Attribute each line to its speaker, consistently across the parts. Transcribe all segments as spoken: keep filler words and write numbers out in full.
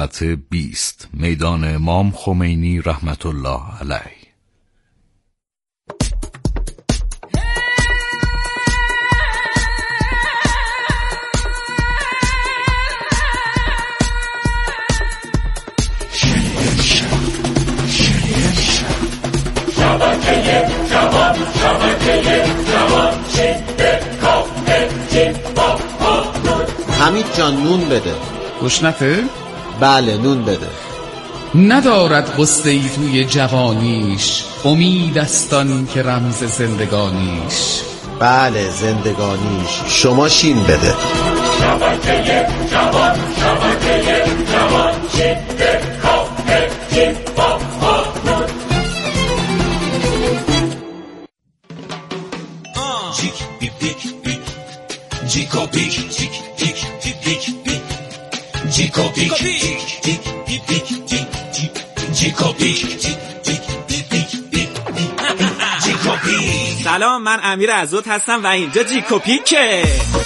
Speaker 1: بیست میدان امام خمینی رحمت الله علیه.
Speaker 2: شبکه جوان شبکه جوان شده کافه جیبا نون.
Speaker 3: حمید جان نون بده.
Speaker 4: گشنته؟
Speaker 3: بله نون بده.
Speaker 4: ندارد غصه ای توی جوانیش، امید استان که رمز زندگانیش.
Speaker 3: بله زندگانیش. شما شین بده.
Speaker 2: شبکه جوان شبکه جوان شده کافه جیبا نون.
Speaker 5: جیک بیک بیک بیک جیکو بیک جیک جیک جیک بیک بیک جیکو بیک جیک جیک بیک بیک جیک جیک جیکو بیک جیک جیک بیک بیک جیکو بیک.
Speaker 6: سلام، من امیر عزوت هستم و اینجا جیکو پیکه.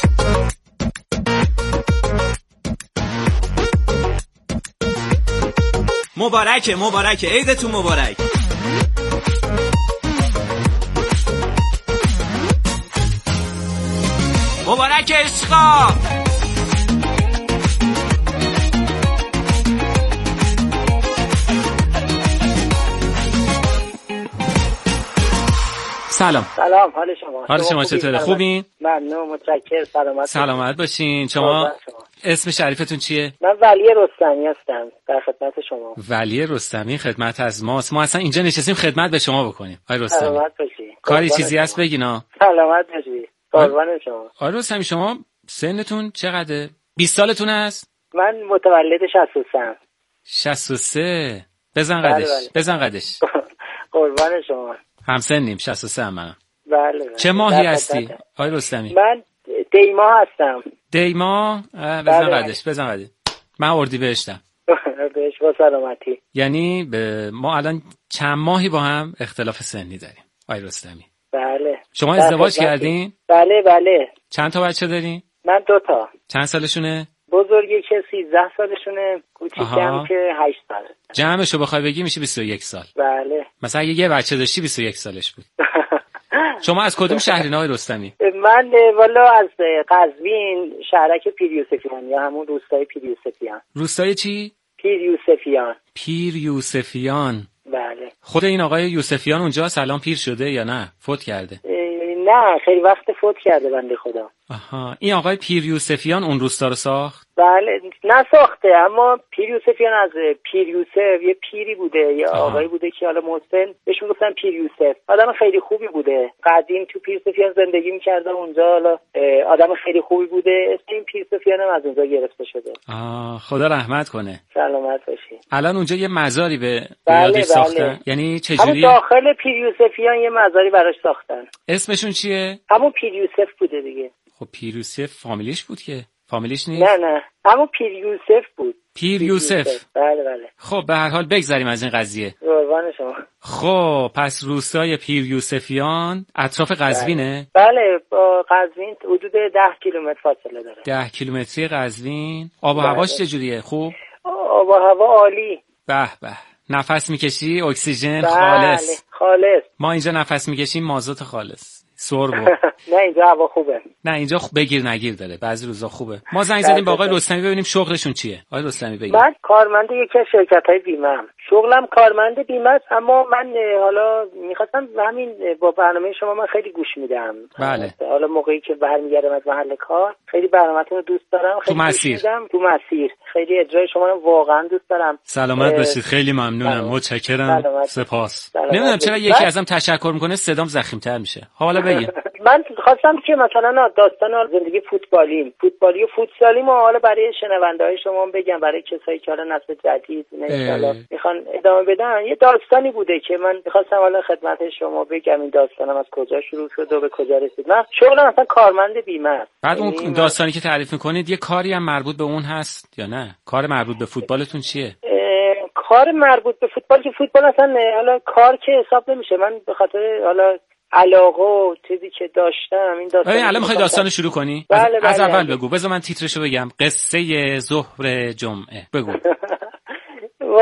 Speaker 6: مبارکه مبارکه عیدتون مبارک. مبارک عشقا. سلام.
Speaker 7: سلام، حال شما؟
Speaker 6: حال شما چطوره؟ خوبین؟
Speaker 7: ممنون، متشکرم. سلامت
Speaker 6: سلامت باشین. شما اسم شریفتون چیه؟
Speaker 7: من ولی رستمی هستم، در خدمت شما.
Speaker 6: ولی رستمی خدمت از ماست. ما اصلا اینجا نشستیم خدمت به شما بکنیم. آقای رستمی
Speaker 7: سلامت باشی.
Speaker 6: کاری چیزی هست بگینا؟
Speaker 7: سلامت باشی. قربان شما.
Speaker 6: آقای رستمی شما سنتون چقدره؟ بیست سالتون است؟
Speaker 7: من متولد شصت و سه ام.
Speaker 6: شصت و سه. بزن قدش. بله بله. بزن قدش.
Speaker 7: قربان شما.
Speaker 6: همسنیم، شصت و سه ام منم.
Speaker 7: بله بله.
Speaker 6: چه ماهی هستی آقای رستمی؟
Speaker 7: من دیما هستم.
Speaker 6: دیما؟ بزن قدش. بزن قدش. من اردیبهشتم.
Speaker 7: بهش با سلامتی.
Speaker 6: یعنی به ما الان چند ماهی با هم اختلاف سنی داریم آقای رستمی.
Speaker 7: بله.
Speaker 6: شما ازدواج کردین؟
Speaker 7: بله بله.
Speaker 6: چند تا بچه دارین؟
Speaker 7: من دو تا.
Speaker 6: چند سالشونه؟
Speaker 7: بزرگی که سیزده سالشونه، کوچیکم که هشت سال.
Speaker 6: جمعشو بخوای بگی میشه بیست و یک سال.
Speaker 7: بله.
Speaker 6: مثلا اگه یه بچه داشتی بیست و یک سالش بود. شما از کدوم شهرین آقای رستمی؟
Speaker 7: من والا از قزوین، شهرک پیر یوسفیان یا همون روستای پیر یوسفیان.
Speaker 6: روستای چی؟
Speaker 7: پیر یوسفیان.
Speaker 6: پیر یوسفیان.
Speaker 7: بله.
Speaker 6: خود این آقای یوسفیان اونجا الان پیر شده یا نه؟ فوت کرده؟
Speaker 7: نه خیلی وقت فوت کرده بنده خدا.
Speaker 6: آها، این آقای پیر یوسفیان اون روستا رو ساخت؟
Speaker 7: بله نه ساخته، اما پیر یوسفیان از پیر یوسف یه پیری بوده یا آقایی بوده که حالا محسن بهش میگفتن پیر یوسف. آدم خیلی خوبی بوده، قدیم تو پیر یوسفیان زندگی میکرده اونجا، حالا آدم خیلی خوبی بوده، اسم این پیر یوسفیان هم از اونجا گرفته شده.
Speaker 6: آه خدا رحمت کنه.
Speaker 7: سلامت باشی.
Speaker 6: الان اونجا یه مزاری به
Speaker 7: بله
Speaker 6: یادش
Speaker 7: بله.
Speaker 6: ساختن؟ یعنی چجوری؟
Speaker 7: همون داخل پیر یوسفیان یه مزاری براش ساختن.
Speaker 6: اسمشون چیه؟
Speaker 7: همون پیر یوسف بوده دیگه.
Speaker 6: خب پیر یوسف فامیلیش بود که؟ فامیلیش نیست؟
Speaker 7: نه نه همون پیر یوسف بود.
Speaker 6: پیر یوسف.
Speaker 7: بله بله.
Speaker 6: خب به هر حال بگذاریم از این قضیه.
Speaker 7: قربان شما.
Speaker 6: خب پس روستای پیر یوسفیان اطراف قزوینه؟
Speaker 7: بله, بله با قزوین حدود ده کیلومتر فاصله داره.
Speaker 6: ده کیلومتری قزوین. آب و هواش چجوریه؟ خوب؟
Speaker 7: آب و هوا عالی.
Speaker 6: به به. نفس میکشی اکسیژن
Speaker 7: بله.
Speaker 6: خالص.
Speaker 7: خالص.
Speaker 6: ما اینجا نفس میکشیم مازوت خالص. سربو.
Speaker 7: نه اینجا هوا خوبه.
Speaker 6: نه اینجا خب بگیر نگیر داره، بعضی روزا خوبه. ما زنگ زدیم با آقای رستمی ببینیم شغلشون چیه. آقای رستمی بگید.
Speaker 7: من کارمند یکی از شرکت‌های بیمه ام. شغلم کارمند بیمه است، اما من حالا می‌خواستم همین با برنامه شما من خیلی گوش میدم.
Speaker 6: بله.
Speaker 7: حالا موقعی که برمیگردم از محل کار خیلی برنامه‌تون رو دوست دارم. خیلی
Speaker 6: تو مسیر.
Speaker 7: تو مسیر. خیلی اجرای شما رو واقعا دوست دارم.
Speaker 6: سلامت باشید. خیلی ممنونم. متشکرم. سپاس. نمیدونم چرا یکی ازم تشکر میکنه صدام ضخیم‌تر میشه. حالا بگید.
Speaker 7: من خواستم که مثلا داستان زندگی فوتبالی فوتبالی و فوتسالی ما حالا برای شنونده‌های شما بگم، برای کسایی که حالا نسل جدید انشالله میخوان ادامه بدن. یه داستانی بوده که من میخواستم حالا خدمت شما بگم این داستانم از کجا شروع شد و به کجا رسید. من شغلم مثلا کارمند بیمه است.
Speaker 6: بعد اون داستانی که تعریف میکنید یه کاری هم مربوط به اون هست یا نه؟ کار مربوط به فوتبالتون چیه؟
Speaker 7: کار مربوط به فوتبال که فوتبال اصلا حالا کار که حساب نمیشه. من به خاطر حالا علاقه و چیزی که داشتم این داستان.
Speaker 6: الان میخوای داستانو شروع کنی؟
Speaker 7: بله
Speaker 6: از,
Speaker 7: بله
Speaker 6: از اول
Speaker 7: بله.
Speaker 6: بگو. بذار من تیترشو بگم. قصه ظهر جمعه. بگو.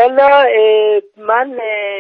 Speaker 7: والا من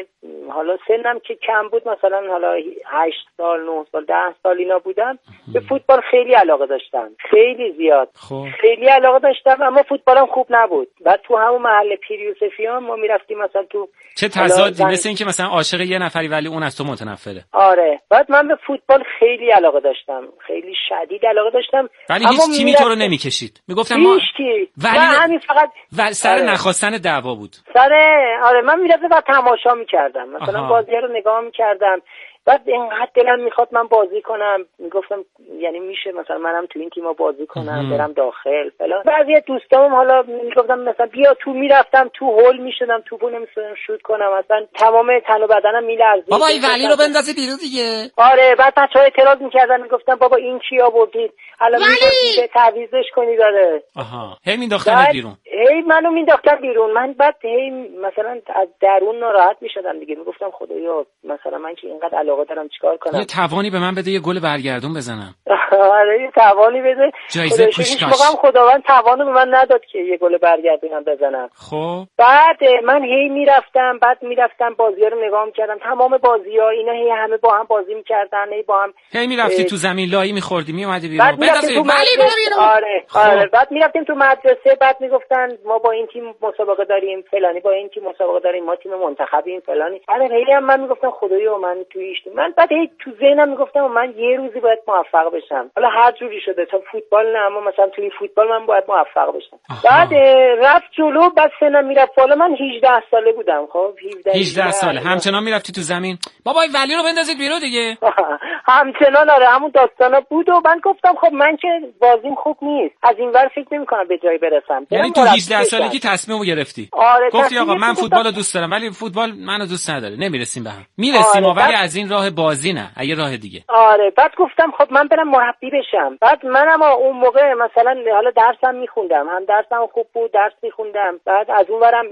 Speaker 7: حالا سنم که کم بود، مثلا حالا هشت سال نه سال ده سال اینا بودم، به فوتبال خیلی علاقه داشتم، خیلی زیاد.
Speaker 6: خوب.
Speaker 7: خیلی علاقه داشتم، اما فوتبالم خوب نبود. بعد تو همون محل پیر یوسفیان ما میرفتیم مثلا تو
Speaker 6: چه تضادی، مثل این که مثلا عاشق یه نفری ولی اون از تو متنفره.
Speaker 7: آره. بعد من به فوتبال خیلی علاقه داشتم، خیلی شدید علاقه داشتم،
Speaker 6: ولی هیچ تیمی تو رو نمیکشید. میگفتم ما
Speaker 7: هیچ
Speaker 6: ولی
Speaker 7: همین فقط
Speaker 6: و سر آره. نخواستن دعوا بود.
Speaker 7: سر آره من میرفتم و تماشا میکردم، مثلا بازی رو نگاه میکردم. بعد اینقدر دلم میخواد من بازی کنم، میگفتم یعنی میشه مثلا منم تو این تیم‌ها بازی کنم، برم داخل فلان. بعضی دوستام حالا میگفتم مثلا بیا تو، میرفتم تو هول میشدم، توپو نمی‌تونستم شوت کنم، مثلا تمام تن و بدنم میلرزید.
Speaker 6: بابا این ولی رو بندازی بیرون دیگه.
Speaker 7: آره. بعد بچه‌ها اعتراض میکردن، میگفتم بابا این چی آوردید، الان میگه تعویضش کنید. داره
Speaker 6: آها هی مینداختن بیرون،
Speaker 7: هی منو مینداختن بیرون. من بعد هی مثلا از درون ناراحت میشدم دیگه، میگفتم خدایا مثلا من که اینقدر علاقه دارم چیکار کنم؟
Speaker 6: یه توانی به من بده، یه گل برگردون بزنم.
Speaker 7: آره یه توانی بده.
Speaker 6: جایزه پوشکاش.
Speaker 7: واقعا خداوند توانو به من نداد که یه گل برگردونم بزنم.
Speaker 6: خب
Speaker 7: بعد من هی میرفتم، بعد میرفتم بازی‌ها رو نگاه می‌کردم، تمام بازی‌ها اینا هی همه با هم بازی می‌کردن، هی با هم
Speaker 6: هی می‌رفتی اه... تو زمین لایی می‌خوردی، میومدی بیرون.
Speaker 7: بعد می‌رفتیم تو مدرسه. آره آره. بعد می‌رفتیم تو مدرسه، بعد میگفتن ما با این تیم مسابقه داریم فلانی، با این تیم مسابقه داریم، ما تیم منتخبیم فلانی. آره خیلی هم من میگفتم خدایا من تو ایش من بعد هی تو ذهنم میگفتم من یه روزی باید موفق بشم، حالا هر جوری شده، تا فوتبال نه اما مثلا تو این فوتبال من باید موفق بشم. آها. بعد رفت جلو، بعد سنم میرفت بالا، من هجده ساله بودم. خب
Speaker 6: هجده ساله همچنان میرفتی تو زمین، بابا این ولی رو بندازید بیرون دیگه.
Speaker 7: همچنان آره همون داستانا بود و من گفتم خب من که بازیم خوب نیست، از این ور فکر نمی‌کنم به جایی برسم.
Speaker 6: یعنی تو هجده سالگی تصمیمو گرفتی؟
Speaker 7: آره
Speaker 6: گفتی آقا من فوتبالو دوست دارم ولی فوتبال منو دوست نداره، نمیرسیم به هم. میرسیم آره. ولی بعد... از این راه بازی نه، اگه راه دیگه. آره.
Speaker 7: بعد گفتم خب من برم مربی بشم. بعد منم اون موقع مثلا حالا درسم میخوندم، هم درسم خوب بود، درس میخوندم. بعد از اون ورم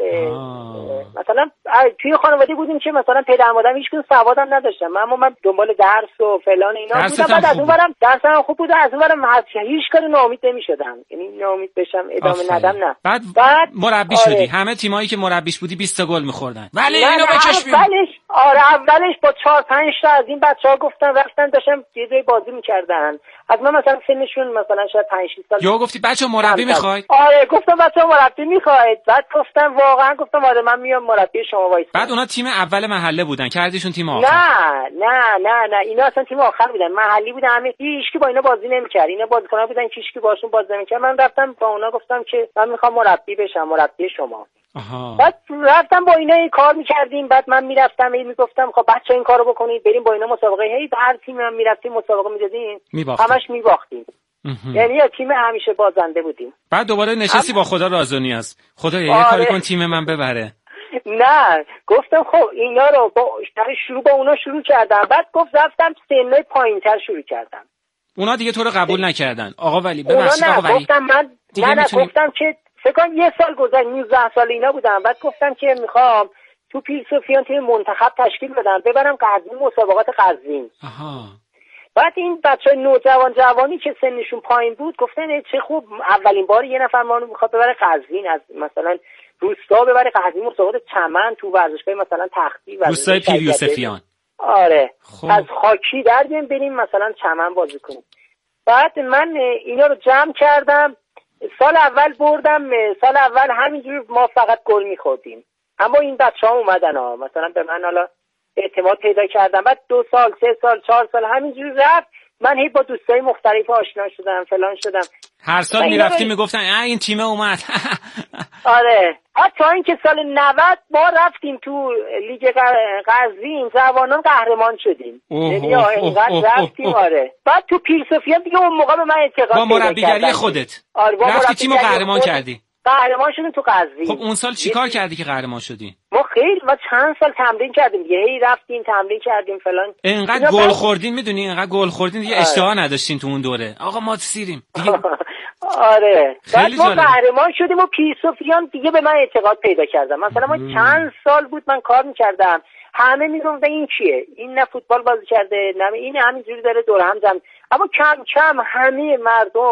Speaker 7: مثلا توی خانواده بودیم که مثلا پدر مادرم هیچکدوم سوادم نداشتن، اما من دنبال درس و فلان اینا بودم. بعد از اون ورم درسم خوب بود، از اون ورم هیچ کاری ناامید نمیشدم، یعنی ناامید بشم ادامه ندم نه.
Speaker 6: بعد, بعد مربی آره. شدی، همه تیمایی که مربیش بودی بیست تا گل می‌خوردن. ولی اینو بکش بیرون.
Speaker 7: اولش آره اولش با چهار پنج تا از این بچه‌ها گفتن، رفتن داشتن یه جای بازی می‌کردن، از من مثلا سنشون مثلا شاید پنج شش سال.
Speaker 6: یا گفتی بچه‌ها مربی می‌خواید؟
Speaker 7: آره گفتم بچه‌ها مربی می‌خواید. بعد گفتم واقعا گفتم آره من میام مربی شما وایس.
Speaker 6: بعد اونا تیم اول محله بودن، کردیشون تیم آخر.
Speaker 7: نه نه نه نه اینا اصلا تیم آخر بودن، محلی بودن، همه هیچکی با اینا بازی نمی‌کرد. اینا بازیکن‌ها بودن که هیچکی باشون بازی نمی‌کرد. من رفتم با اونا گفتم که من می‌خوام مربی بشم، مربی شما.
Speaker 6: آها.
Speaker 7: بعد رفتم با اینا کار میکردیم. بعد من میرفتم هی میگفتم خب بچه‌ها این کارو بکنید، بریم با اینا مسابقه، هی هر تیم هم میرفتیم مسابقه میدادیم، همش میباختیم. یعنی یا تیم همیشه بازنده بودیم.
Speaker 6: بعد دوباره نشستی هم... با خدا راز و نیاز، خدایا یه آره. کاری کن تیم من ببره.
Speaker 7: نه گفتم خب اینا رو با شروع با اونا شروع کردم. بعد گفت رفتم سنای پایینتر شروع کردم.
Speaker 6: اونا دیگه تو رو قبول نکردن. آقا ولی ببخشید آقا ولی
Speaker 7: گفتم من نه نه میتونی... گفتم که فکر کنم یه سال گذشت، نوزده سال اینا بودم. بعد گفتم که میخوام تو پیر سفیان تیم منتخب تشکیل بدم، ببرم قزوین مسابقات قزوین.
Speaker 6: آها.
Speaker 7: بعد این بچهای نوجوان جوانی که سنشون پایین بود گفتن چه خوب اولین بار یه نفر ما رو میخواد ببره قزوین، از مثلا روستا ببره قزوین مسابقات چمن تو ورزشگاه مثلا تختی و
Speaker 6: روستای پیر یوسفیان.
Speaker 7: آره خب. از خاکی در بیام بریم مثلا چمن بازی کنیم. بعد من اینا رو جمع کردم، سال اول بردم، سال اول همینجور ما فقط گل می‌خوردیم، اما این بچه‌ها اومدن ها مثلا به من حالا اعتماد پیدا کردم. بعد دو سال سه سال چهار سال همینجور رفت، من هی با دوستای مختلف آشنا شدم فلان شدم.
Speaker 6: هر سال میرفتیم میگفتن این تیم اومد.
Speaker 7: آره تا اینکه سال نود ما رفتیم تو لیگ قزوین، جوانان قهرمان شدیم. یعنی اینقدر رفتیم. آره بعد تو پیر سفیان دیگه اون موقع به من اعتقاد پیدا
Speaker 6: با مربیگری خودت
Speaker 7: آره
Speaker 6: رفتی تیمو قهرمان کردی.
Speaker 7: قهرمان شدیم تو قزوین.
Speaker 6: خب اون سال چیکار کردی که قهرمان شدی؟
Speaker 7: ما خیلی ما چند سال تمرین کردیم دیگه، هی رفتیم تمرین کردیم فلان.
Speaker 6: اینقدر گل خوردین میدونی، اینقدر گل خوردین دیگه آره. اشتها نداشتین تو اون دوره. آقا ما سیریم دیگه.
Speaker 7: آره بعد ما قهرمان شدیم و پیر سفیان دیگه به من اعتقاد پیدا کردم. مثلا ما مم. چند سال بود من کار میکردم، همه میگفتن این چیه، این نه فوتبال بازی کرده نه این همینجوری داره دور هم زن، اما کم کم همه مردم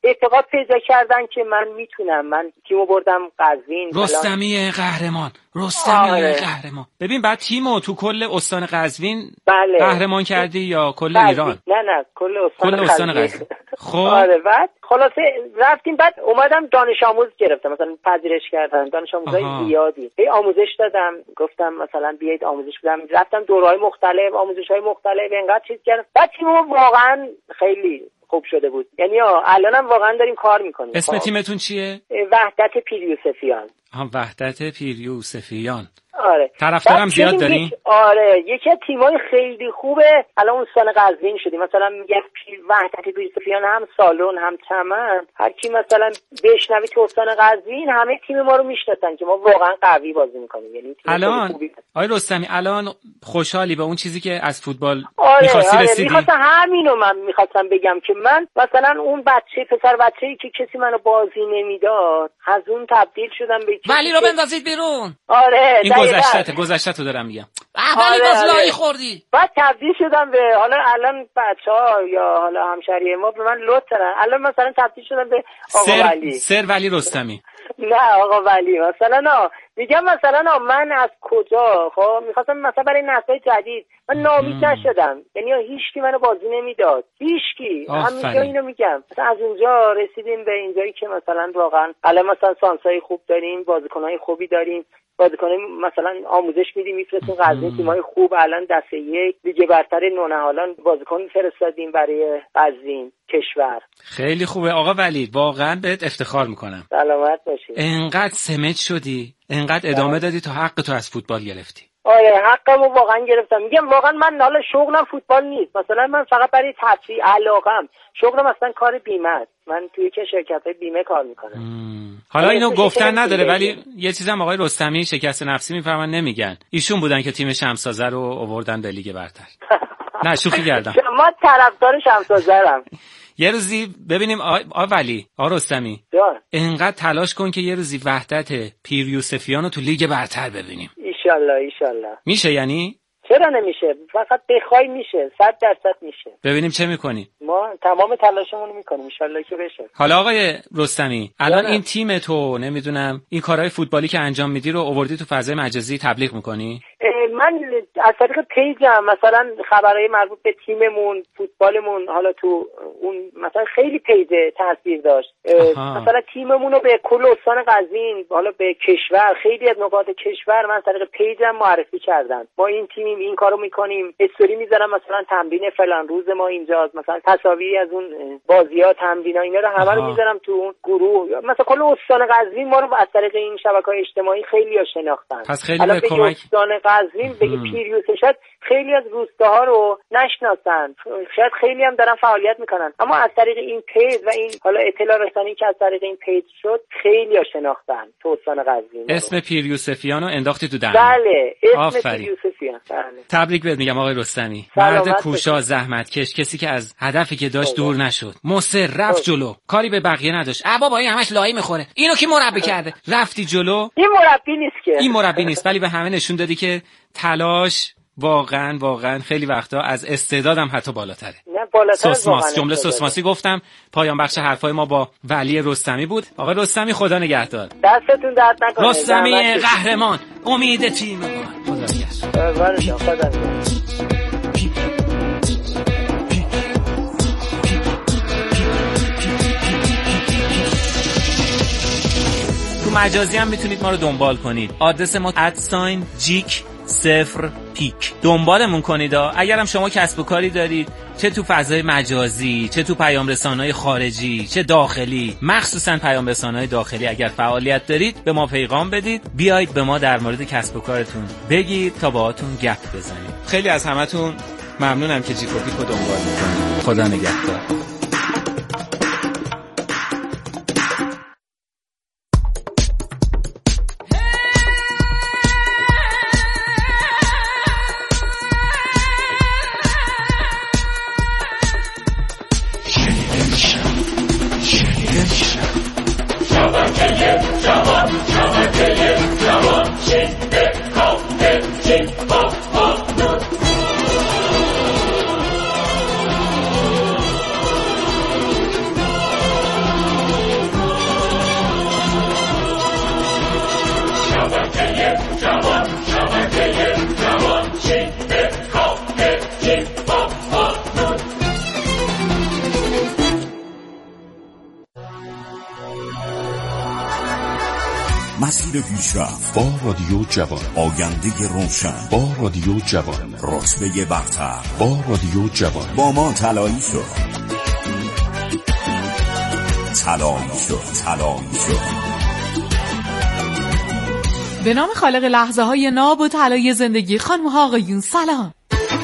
Speaker 7: اعتقاد پیدا کردن که من میتونم. من تیمو بردم قزوین.
Speaker 6: رستمی قهرمان، رستمی آره. قهرمان. ببین بعد تیمو تو کل استان قزوین
Speaker 7: بله.
Speaker 6: قهرمان کردی یا کل
Speaker 7: بله.
Speaker 6: ایران؟
Speaker 7: نه نه کل استان
Speaker 6: کل استان قزوین. خب
Speaker 7: آره بعد خلاصه رفتیم، بعد اومدم دانش آموز گرفتم، مثلا پذیرش کردن دانش آموزای زیادی، هی آموزش دادم، گفتم مثلا بیاید آموزش بدم، رفتم دوره‌های مختلف، آموزش‌های مختلف، اینقدر چیز کردم. بعد تیمم واقعا خیلی خوب شده بود، یعنی الانم واقعا داریم کار میکنیم.
Speaker 6: اسم تیمتون چیه؟
Speaker 7: وحدت پیریوسفیان.
Speaker 6: ها وحدت پیریوسفیان.
Speaker 7: آره.
Speaker 6: طرفدارم زیاد دارین؟
Speaker 7: آره یکی از تیمای خیلی خوبه الان استان قزوین شدیم. مثلا میگه وحدت پیریوسفیان هم سالن هم چمن، هر کی مثلا بشنوی تو استان قزوین همه تیم ما رو میشناسن که ما واقعا قوی بازی میکنیم. یعنی
Speaker 6: الان آقای رستمی الان خوشحالی به اون چیزی که از فوتبال
Speaker 7: آره
Speaker 6: می‌خواستی
Speaker 7: آره
Speaker 6: رسیدی؟
Speaker 7: می‌خواستم همینو من می‌خواستم بگم که من مثلا اون بچه پسر بچه‌ای که کسی منو بازی نمیداد از اون تبدیل شدم به
Speaker 8: ولی رو بندازید بیرون.
Speaker 7: آره
Speaker 6: این گذشته گذشته تو دارم میگم.
Speaker 8: ولی باز لای خوردی.
Speaker 7: بعد تبدیل شدم به حالا الان بچه‌ها یا حالا همشهری ما به من لطف دارن. الان مثلا تبدیل شدم به آقا
Speaker 6: سر...
Speaker 7: ولی.
Speaker 6: سر ولی رستمی.
Speaker 7: نه آقا ولی مثلا نه میگم مثلا نه من از کجا خب میخواستم مثلا برای نسل جدید من نامید نشدم، یعنی هیچکی منو بازی نمیداد، هیچکی. همیشه اینو میگم. مثلا از اونجا رسیدیم به اینجایی که مثلا واقعا الان مثلا سانسای خوب داریم، بازیکنای خوبی داریم، بازیکنای مثلا آموزش میدیم میفرستیم قزوین، تیمای خوب الان دسته یک لیگ برتر نونهالان بازیکن فرستادیم برای قزوین کشور.
Speaker 6: خیلی خوبه آقا ولی، واقعا بهت افتخار میکنم.
Speaker 7: سلامت باشی.
Speaker 6: انقدر سمت شدی، انقدر ادامه دادی تا حق تو از فوتبال گرفتی.
Speaker 7: آره حقمو واقعا گرفتم. میگم واقعا من حالا شغلم فوتبال نیست، مثلا من فقط برای تفریح علاقم، شغلم اصلا کار بیمه است. من توی که شرکت‌های بیمه کار میکنم.
Speaker 6: حالا اینو گفتن نداره ولی یه چیزم آقای رستمی شکست نفسی میفرمن نمیگن. ایشون بودن که تیم شمسازه رو آوردن به لیگ برتر. نه شوخی کردم.
Speaker 7: ما طرفدار شمسازرم.
Speaker 6: یه روزی ببینیم آقا ولی، آقا رستمی اینقدر تلاش کن که یه روزی وحدت پیریوسفیان رو تو لیگ برتر ببینیم.
Speaker 7: ایشالله ایشالله.
Speaker 6: میشه یعنی؟
Speaker 7: چرا نمیشه؟ فقط بخوای میشه، صد درصد میشه.
Speaker 6: ببینیم چه میکنی.
Speaker 7: ما تمام تلاشمون رو میکنیم انشالله که بشه.
Speaker 6: حالا آقای رستمی الان این تیم تو نمیدونم این کارهای فوتبالی که انجام میدی رو آوردی تو فضای مجازی تبلیغ میکنی؟
Speaker 7: من از طریق پیجم مثلا خبرهای مربوط به تیممون، فوتبالمون، حالا تو اون مثلا خیلی پیج تاثیر داشت. آها. مثلا تیممون رو به کل استان قزوین، حالا به کشور، خیلی از نقاط کشور من از طریق پیجم معرفی کردن. ما این تیمیم، این کارو میکنیم، استوری میذارم مثلا تمرین فلان روز ما اینجاست، مثلا تصاویری از اون بازی‌ها، تمرین‌ها، اینا رو همه رو میذارم تو اون گروه. مثلا کل استان قزوین ما رو از طریق این شبکه‌های اجتماعی خیلی‌ها شناختن.
Speaker 6: پس خیلی به کمک
Speaker 7: استان قزوین بگی پیریوسه، شاید خیلی از روستاها رو نشناسن، شاید خیلی هم دارن فعالیت میکنن، اما از طریق این پیج و این حالا اطلاع رسانی که از طریق این پیج شد خیلی ها شناختن تو استان قزوین.
Speaker 6: اسم پیریوسفیان رو انداختی تو دهن.
Speaker 7: بله اسم پیریوسفیان. بله.
Speaker 6: تبریک بهت میگم آقای رستمی، مرد کوشا، زحمتکش، کسی که از هدفی که داشت دور نشد، مصر رفت جلو، کاری به بقیه نداشت. ا بابا این همش لایی میخوره، اینو کی مربی کرده؟ رفتی جلو.
Speaker 7: این مربی نیست که،
Speaker 6: این مربی نیست، ولی به همه نشون دادی که تلاش واقعا واقعا خیلی وقتا از استعدادم حتی بالاتره.
Speaker 7: نه بالاتره.
Speaker 6: سوسماس، جمله سوسماسی گفتم. پایان بخش حرفای ما با ولی رستمی بود. آقا رستمی خدا نگهدار.
Speaker 7: دستتون درد نکنه.
Speaker 6: رستمی قهرمان، امید تیم ما. خدا نگهدار.
Speaker 7: خدا نگهدار.
Speaker 6: تو مجازی هم میتونید ما رو دنبال کنید. آدرس ما ادساین جیک صفر پیک. دنبالمون کنید. اگرم شما کسب و کاری دارید، چه تو فضای مجازی، چه تو پیام رسانه‌های خارجی، چه داخلی، مخصوصا پیام رسانه‌های داخلی، اگر فعالیت دارید به ما پیغام بدید، بیایید به ما در مورد کسب و کارتون بگید تا باهاتون گپ بزنیم. خیلی از همتون ممنونم که جیک و پیک رو دنبال می‌کنید. خدا نگهدار.
Speaker 2: جوان شبکه جوان شین به کام تیم با قانون.
Speaker 5: مسیر پیشرفت
Speaker 1: با رادیو جوان،
Speaker 5: آینده روشن
Speaker 1: با رادیو جوان،
Speaker 5: رتبه برتر
Speaker 1: با رادیو جوان.
Speaker 5: با ما طلایی شد، طلایی شد، طلایی شد.
Speaker 9: به نام خالق لحظه های ناب و طلایی زندگی، خانم ها آقایون سلام.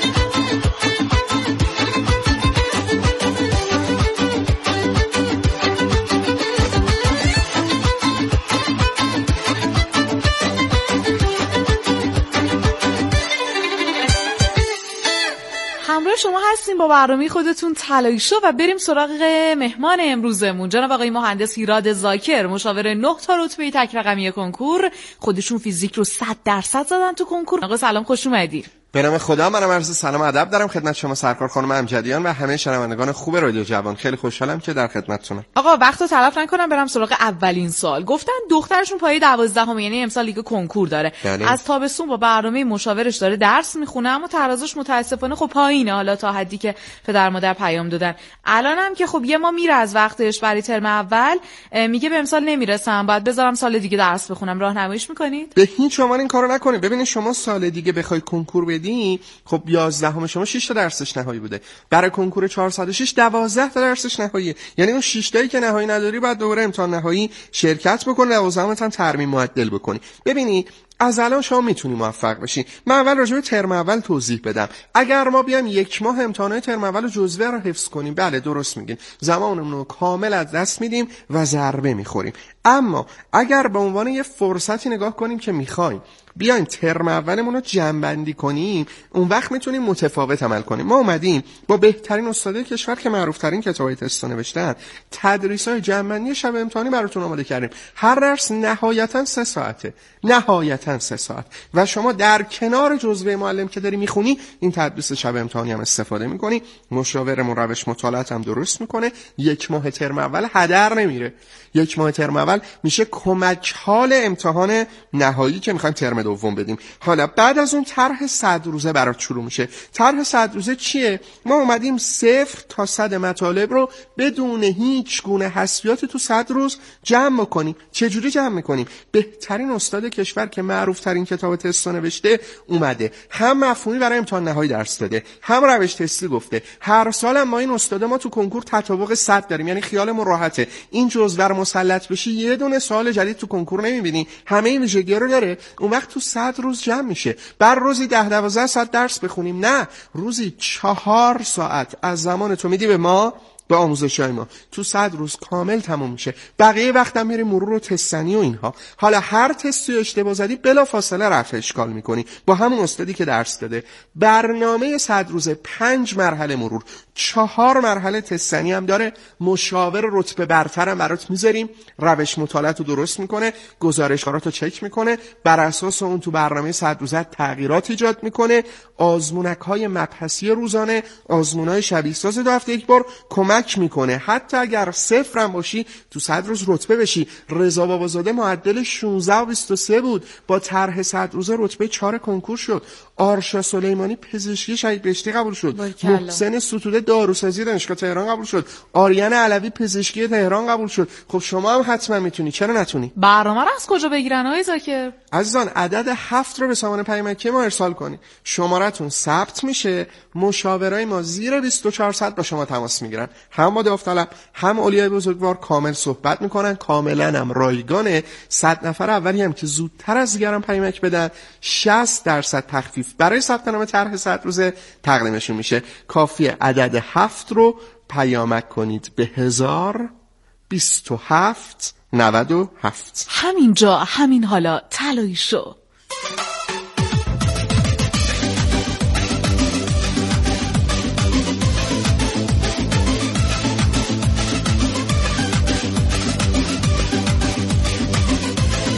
Speaker 9: همراه شما هستیم با برنامه خودتون طلایی شو و بریم سراغ مهمان امروزمون، جناب آقای مهندس هیراد زاکر، مشاور نه تا رتبه تک رقمی کنکور. خودشون فیزیک رو صد درصد زدن تو کنکور. آقا سلام، خوش اومدید.
Speaker 3: به نام خدا، منم عرض سلام ادب دارم خدمت شما سرکار خانم امجدیان و همه شنوندگان خوب رادیو جوان. خیلی خوشحالم که در خدمتتونم.
Speaker 9: آقا وقتو تلف نکنم، برم سراغ اولین سوال. گفتن دخترشون پایه دوازدهم، یعنی امسال لیگ کنکور داره. یعنی؟ از تابستون با برنامه مشاورش داره درس میخونه، اما ترازش متاسفانه خب پایینه، حالا تا حدی که پدر مادر پیام دادن. الانم که خب یه ما میره از وقتش برای ترم اول، میگه به امسال نمیرسم، باید بذارم سال دیگه درس بخونم. راهنماییش میکنید؟
Speaker 3: به هیچ عنوان این کارو نکنید. ببینید شما سال دیگه بخوای کنکور بدی، خب یازدهم شما شش تا درسش نهایی بوده، برای کنکور چهارصد و شش دوازده تا درسش نهاییه، یعنی اون شش تایی که نهایی نداری بعد دوباره امتحان نهایی شرکت بکنی، دوازدهمت هم ترمیم معدل بکنی. ببینید از الان شما میتونی موفق بشی. من اول راجع به ترم اول توضیح بدم. اگر ما بیایم یک ماه امتحانات ترم اول و جزوه رو حفظ کنیم، بله درست میگین، زمانمون رو کامل از دست میدیم و ضربه میخوریم. اما اگر به عنوان یه فرصتی نگاه کنیم که میخوایم بیایم ترم اولمون رو جمع‌بندی کنیم، اون وقت میتونیم متفاوت عمل کنیم. ما اومدیم با بهترین استادای کشور که معروف‌ترین کتابای تست نوشتن، تدریس‌های جمع‌بندی شب امتحانی براتون آماده کردیم. هر درس نهایتاً سه ساعته، نهایتاً سه ساعت، و شما در کنار جزوه معلم که داری میخونی این تدریس شب امتحانی هم استفاده میکنی. مشاورمون روش مطالعات هم درست میکنه. یک ماه ترم اول هدر نمیره. یک ماه ترم اول میشه کمک حال امتحان نهایی که میخوایم ترم دوم بدیم. حالا بعد از اون طرح صد روزه برات شروع میشه. طرح صد روزه چیه؟ ما اومدیم صفر تا صد مطالب رو بدون هیچ گونه حذفیاتی تو صد روز جمع کنیم. چه جوری جمع میکنیم؟ بهترین استاد کشور که معروف ترین کتاب تست نوشته اومده، هم مفهومی برای امتحان نهایی درس داده، هم روش تستی گفته. هر سال هم ما این استاد ما تو کنکور تطابق صد داریم، یعنی خیالمون راحته این جزوه رو مسلط بشی یه دونه سوال جدید تو کنکور نمیبینی، همه این ویژگی رو داره. اون وقت تو صد روز جمع میشه. بر روزی ده دوازده ساعت درس بخونیم؟ نه، روزی چهار ساعت از زمان تو میدی به ما، به آموزش‌های ما. تو صد روز کامل تموم میشه. بقیه وقتم میری مرور و تستنی و اینها. حالا هر تستی اشتباه زدی بلا فاصله رفع اشکال میکنی با همون استادی که درس داده. برنامه صد روزه پنج مرحله مرور، چهار مرحله تستنی هم داره. مشاور رتبه برتر هم برات میذاریم، روش مطالعات رو درست میکنه، گزارش‌هارات رو چک میکنه، بر اساس اون تو برنامه صد روزه تغییرات ایجاد میکنه. آزمونک‌های مبحثی روزانه، آزمون‌های شبیه ساز دو هفته یک بار کمک میکنه. حتی اگر صفر هم باشی تو صد روز رتبه بشی. رضا بابازاده معدل شانزده و بیست و سه بود، با طرح صد روزه رتبه چهار کنکور شد. آرشا سلیمانی پزشکی شهید بهشتی قبول شد. محسن ستوده داروسازی دانشگاه تهران قبول شد. آریان علوی پزشکی تهران قبول شد. خب شما هم حتما میتونی، چرا نتونی؟
Speaker 9: برنامه رو از کجا بگیرن آقای زاکر؟
Speaker 3: عزیزان عدد هفت رو به سامان پیامکی ما ارسال کنید، شمارتون ثبت میشه، مشاورای ما زیر بیست و چهار ساعت با شما تماس میگیرن، هم با داوطلب هم اولیای بزرگوار کامل صحبت میکنن، کاملا هم رایگانه. صد نفر اولی هم که زودتر از دیگران پیامک بدن شصت درصد تخفیف برای ثبت نام طرح صد روزه تقدیمشون میشه. کافیه عدد هفت رو پیامک کنید به هزار بیست و هفت نود و هفت.
Speaker 9: همینجا، همین حالا، طلایی شو.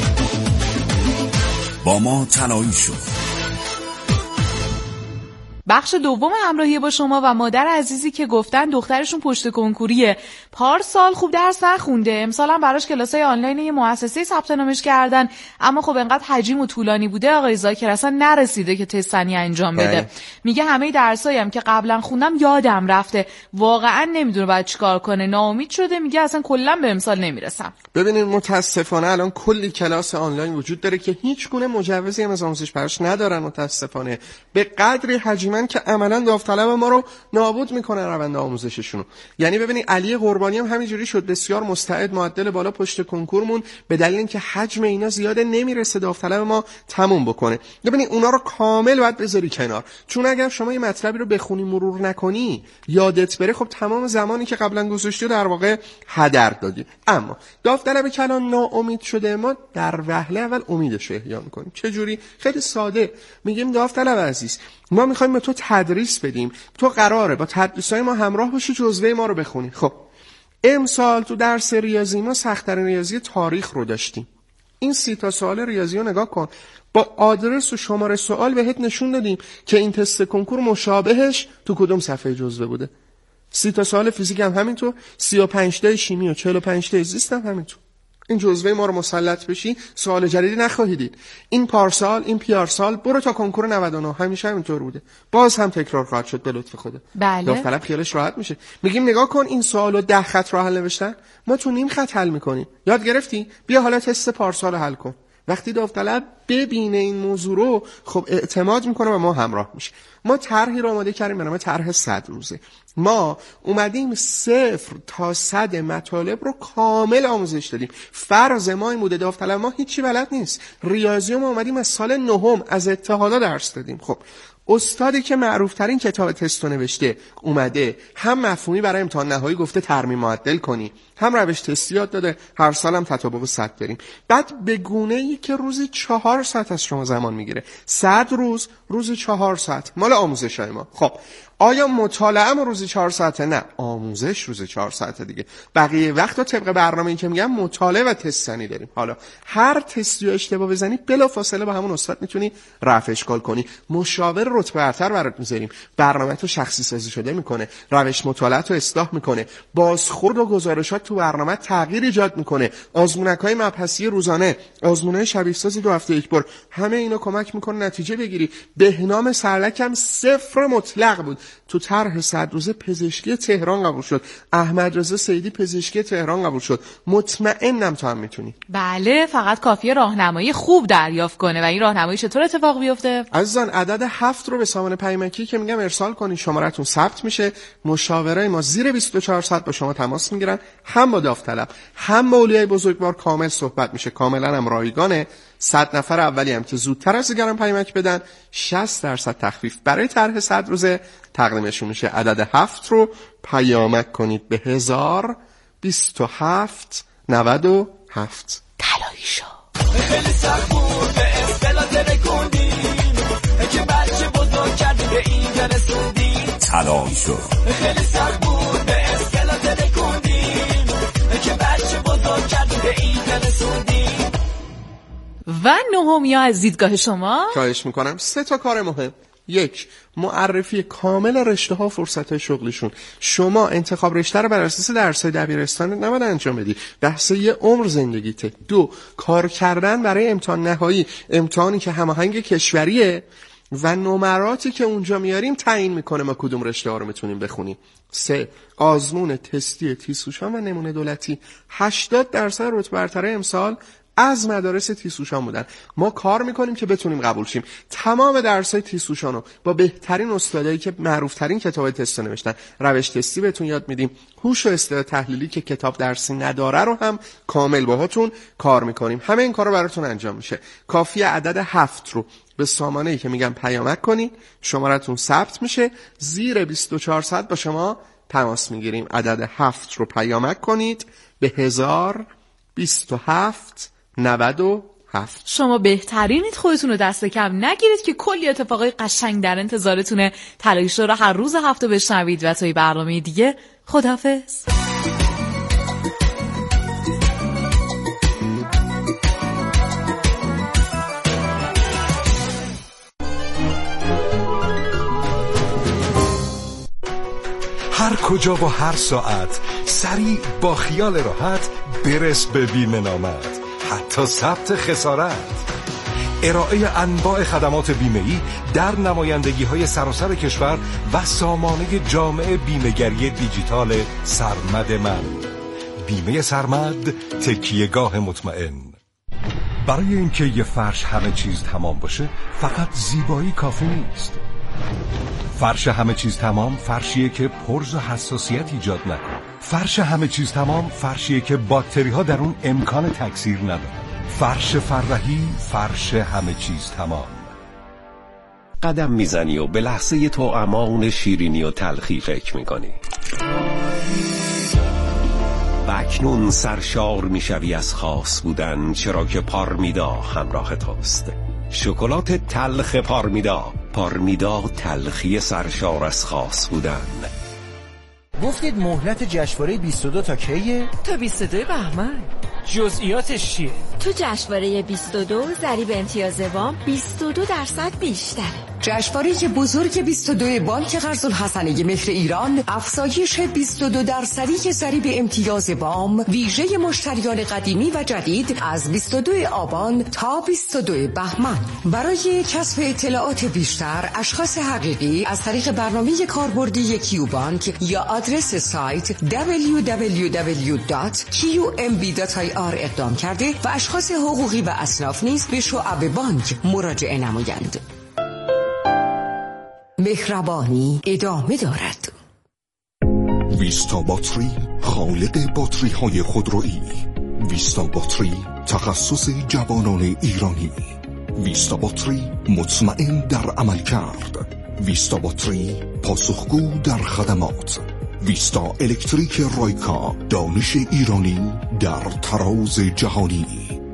Speaker 5: با ما طلایی شو.
Speaker 9: بخش دوم همراهی با شما و مادر عزیزی که گفتن دخترشون پشت کنکوریه، پارسال خوب درس نخونده، امسال هم براش کلاسای آنلاین یه مؤسسه ثبت نامش کردن، اما خب انقدر حجیم و طولانی بوده آقای زاکر اصلا نرسیده که تست سنی انجام بده. میگه همه درسایی هم که قبلا خوندم یادم رفته، واقعا نمیدونه بعد چیکار کنه، ناامید شده، میگه اصلا کلا به امسال نمیرسم.
Speaker 3: ببینید متاسفانه الان کلی کلاس آنلاین وجود داره که هیچ گونه مجوزی هم از آموزش پرورش ندارن، متاسفانه به قدری حجیمن که عملا داوطلب ما رو نابود میکنه روند آموزششون. یعنی ببینید علی قربانی هم همینجوری شد، بسیار مستعد، معدل بالا پشت کنکورمون، به دلیل اینکه حجم اینا زیاده نمیرسه داوطلب ما تموم بکنه. ببینید اونا رو کامل باید بذاری کنار، چون اگر شما یه مطلبی رو بخونی مرور نکنی یادت بره، خب تمام زمانی که قبلا گذاشتی در واقع هدر دادی. اما داوطلب که الان ناامید شده، ما در وهله اول امیدش رو احیا میکنیم. چه جوری؟ خیلی ساده، میگیم داوطلب عزیز ما میخوایم به تو تدریس بدیم، تو قراره با تدریسای ما همراه باشی، جزوه ما رو بخونی. خب امسال تو درس ریاضی ما سخت‌ترین ریاضی تاریخ رو داشتیم. این سی تا سوال ریاضی رو نگاه کن، با آدرس و شماره سوال بهت نشون دادیم که این تست کنکور مشابهش تو کدوم صفحه جزوه بوده. سی تا سوال فیزیک هم همینطور، سی و پنج تا شیمی و چهل و پنج تا زیست هم همینطور. این جزوه ما رو مسلط بشی سوال جدیدی نخواهی دید. این پارسال، این پیارسال، برو تا کنکور نود و نه همیشه همینطور بوده، باز هم تکرار خواهد شد به لطف خدا.
Speaker 9: بله.
Speaker 3: داوطلب خیالش راحت میشه. میگیم نگاه کن این سوالو ده خط راه حل نوشتن، ما تو نیم خط حل میکنیم. یاد گرفتی؟ بیا حالا تست پارسال حل کن. وقتی داوطلب ببینه این موضوع رو، خب اعتماد میکنه و ما همراه میشه. ما طرحی رو آماده کردیم به نام طرح صد روزه. ما اومدیم صفر تا صد مطالب رو کامل آموزش دادیم. فرض ما این بوده داوطلب ما هیچی بلد نیست. ریاضی ما اومدیم از سال نهم از اتحادا درس دادیم. خب استادی که معروف ترین کتاب تستو نوشته اومده هم مفهومی برای امتحان نهایی گفته ترمیم معدل کنی، هم روش تستی یاد داده، هر سالم تطابق صد داریم. بعد به گونه‌ای که روزی چهار ساعت از شما زمان میگیره، صد روز روزی چهار ساعت مال آموزشای ما. خب آیا مطالعه ما روزی چهار ساعته؟ نه، آموزش روزی چهار ساعته دیگه. بقیه وقت رو طبق برنامه‌ای که میگم مطالعه و تست زنی داریم. حالا هر تستی رو اشتباه بزنی بلافاصله با همون استاد میتونی رفع اشکال کنی. مشاور رتبه برتر برات میذاریم، برنامه تو شخصی سازی شده میکنه، روش مطالعه تو اصلاح میکنه، بازخورد و گزارشات تو برنامه تغییر ایجاد میکنه، آزمونک‌های مبحثی روزانه، آزمون‌های شبیه سازی دو هفته یک بار، همه اینا کمک میکنه نتیجه بگیری. بهنام سرلکم صفر مطلق بود، تو طرح صد روزه پزشکی تهران قبول شد. احمد رضا سیدی پزشکی تهران قبول شد. مطمئنم تو هم میتونی.
Speaker 9: بله، فقط کافیه راهنمایی خوب دریافت کنه. و این راهنمایی چطور اتفاق بیفته؟
Speaker 3: عزیزان عدد هفت رو به سامان پیمکی که میگم ارسال کنین، شماره‌تون ثبت میشه. مشاورای ما زیر بیست و چهار ساعت با شما تماس میگیرن، هم با داوطلب هم با اولیای بزرگوار کامل صحبت میشه، کاملا هم رایگانه. صد نفر اولی هم که زودتر از دیگران پیامک بدن شصت درصد تخفیف برای طرح صد روزه تقدیمشون میشه. عدد هفت رو پیامک کنید به هزار بیست و هفت نود و هفت.
Speaker 9: طلایی شو.
Speaker 5: خیلی سخت بود به اصطلاح ترکوندیم که بچه بزرگ کردی به اینجا رسوندیم.
Speaker 1: طلایی شو.
Speaker 5: خیلی سخت بود به اصطلاح ترکوندیم که بچه بزرگ کردی به اینجا رسوندیم.
Speaker 9: و نهمیا از دیدگاه شما؟
Speaker 3: خواهش میکنم. سه تا کار مهم. یک، معرفی کامل رشته ها و فرصت های شغلیشون. شما انتخاب رشته رو بر اساس درس‌های دبیرستان نباید انجام بدی، بحث یه عمر زندگیته. دو، کار کردن برای امتحان نهایی، امتحانی که هماهنگ کشوریه و نمراتی که اونجا میاریم تعیین میکنه ما کدوم رشته ها رو میتونیم بخونیم. سه، آزمون تستی تیسوشان و نمونه دولتی. هشتاد درصد رتبه برترای امسال از مدارس تیسوشان بودن. ما کار میکنیم که بتونیم قبول شیم. تمام درسای تیسوشان رو با بهترین استادایی که معروف ترین کتاب تست نوشتن روش تستی بهتون یاد میدیم. هوش و استعداد تحلیلی که کتاب درسی نداره رو هم کامل باهاتون کار میکنیم. همه این کارا براتون انجام میشه. کافیه عدد هفت رو به سامانه‌ای که میگم پیامک کنید، شماره‌تون ثبت میشه، زیر بیست و چهار ساعت با شما تماس میگیریم. عدد هفت رو پیامک کنید به هزار بیست و هفت نود و هفت.
Speaker 9: شما بهترینید، خودتون رو دست کم نگیرید که کلی اتفاقای قشنگ در انتظارتونه. طلایی شو رو هر روز هفته بشنوید و تا برنامه دیگه خداحافظ.
Speaker 10: هر کجا و هر ساعت، سریع با خیال راحت برس به بیمه نامت، حتی ثبت خسارت. ارائه انواع خدمات بیمه‌ای در نمایندگی‌های سراسر کشور و سامانه جامع بیمه‌گری دیجیتال سرمد من. بیمه سرمد، تکیهگاه مطمئن. برای اینکه یه فرش همه چیز تمام باشه، فقط زیبایی کافی نیست. فرش همه چیز تمام فرشیه که پرز و حساسیت ایجاد نکنه. فرش همه چیز تمام فرشیه که باکتری ها در اون امکان تکثیر ندارن. فرش فرحی، فرش همه چیز تمام.
Speaker 11: قدم میزنی و به لحظه تو امان شیرینی و تلخی فکر میکنی و اکنون سرشار میشوی از خاص بودن، چرا که پارمیدا همراه توست. شکلات تلخ پارمیدا، پارمیدا تلخی سرشار از خاص بودن.
Speaker 12: گفتید مهلت جشنواره بیست و دو تا کیه؟
Speaker 13: تا بیست و دو بهمن.
Speaker 12: جزئیاتش چیه؟
Speaker 13: تو جشنواره بیست و دو ضریب امتیاز وام بیست و دو درصد بیشتره.
Speaker 14: جشنواره بزرگ بیست و دو بانک قرض الحسنه مصر ایران افزایش بیست و دو درصدی ضریب امتیاز وام ویژه مشتریان قدیمی و جدید از بیست و دو آبان تا بیست و دو بهمن. برای کسب اطلاعات بیشتر اشخاص حقیقی از طریق برنامه کاربردی کیو بانک یا آدرس سایت دبلیو دبلیو دبلیو دات کیو ام بی دات آی آر اقدام کرده و اشخاص حقوقی و اصناف نیز به شعب بانک مراجعه نمایند. مهربانی ادامه دارد.
Speaker 15: ویستا باتری، خالق باتری های خودرویی. ویستا باتری، تخصص جوانان ایرانی. ویستا باتری، مطمئن در عمل کرد. ویستا باتری، پاسخگو در خدمات. ویستا الکتریک رایکا، دانش ایرانی در تراز جهانی.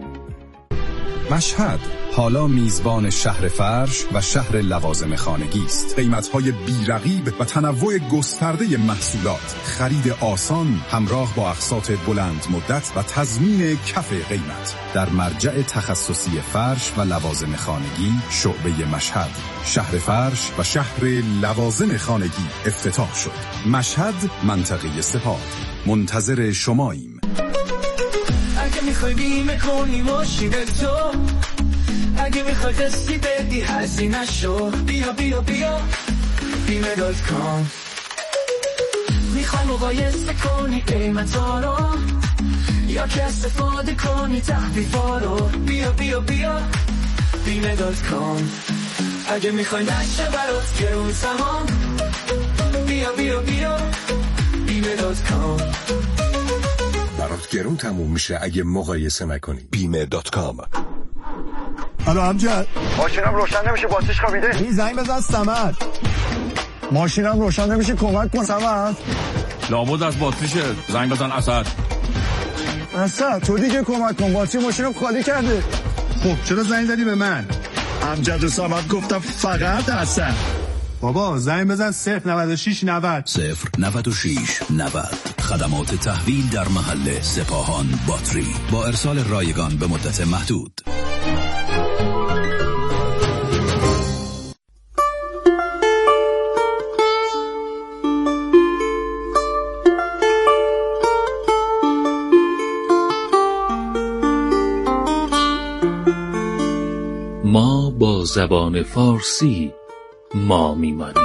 Speaker 16: مشهد حالا میزبان شهر فرش و شهر لوازم خانگی است. قیمت‌های بی‌رقیب و تنوع گسترده محصولات، خرید آسان همراه با اقساط بلند مدت و تضمین کف قیمت. در مرجع تخصصی فرش و لوازم خانگی شعبه مشهد، شهر فرش و شهر لوازم خانگی افتتاح شد. مشهد، منطقه سپاه. منتظر شماییم.
Speaker 5: اگه میخوای بیمه کنی ماشین تو، اگه میخوای قسطی بدی هزینه شو، بیا بیا بیا بیمه دات کام. میخوای مقایسه کنی قیمتا رو، یا که استفاده کنی تخفیفا رو، بیا بیا بیا بیمه دات کام. اگه میخوای نشه برات گرون تمام، بیا بیا بیا بیمه دات کام.
Speaker 10: برات گرون تموم میشه اگه مقایسه نکنی. بیمه دات کام.
Speaker 17: الو امجد،
Speaker 18: ماشینم روشن نمیشه، باتریش خوابیده.
Speaker 17: این زنگ بزن صمد. ماشینم روشن نمیشه، کمک کن صمد.
Speaker 19: لابد از باتریشه، زنگ بزن اسد.
Speaker 17: اسد تو دیگه کمک کن، باتری ماشینم خالی کرده. خب چرا زنگ زدی به من؟ امجد و صمد گفتم فقط اسد. بابا زنگ بزن صفر نود و شش نود
Speaker 20: صفر نود و شش نود. خدمات تحویل در محل سپاهان باتری با ارسال رایگان به مدت محدود.
Speaker 1: ما با زبان فارسی ما میمانیم.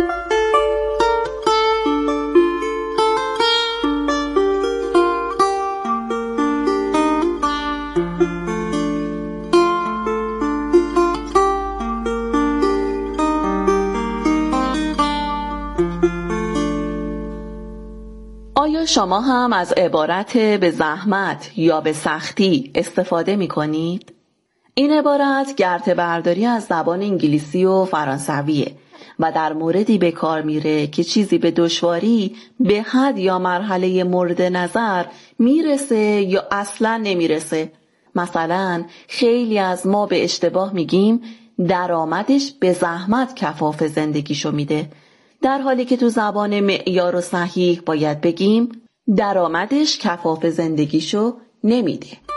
Speaker 21: آیا شما هم از عبارت به زحمت یا به سختی استفاده می کنید؟ این عبارت گرته برداری از زبان انگلیسی و فرانسویه و در موردی به کار میره که چیزی به دشواری به حد یا مرحله مورد نظر میرسه یا اصلا نمیرسه. مثلا خیلی از ما به اشتباه میگیم درآمدش به زحمت کفاف زندگیشو میده، در حالی که تو زبان معیار و صحیح باید بگیم درآمدش کفاف زندگیشو نمیده.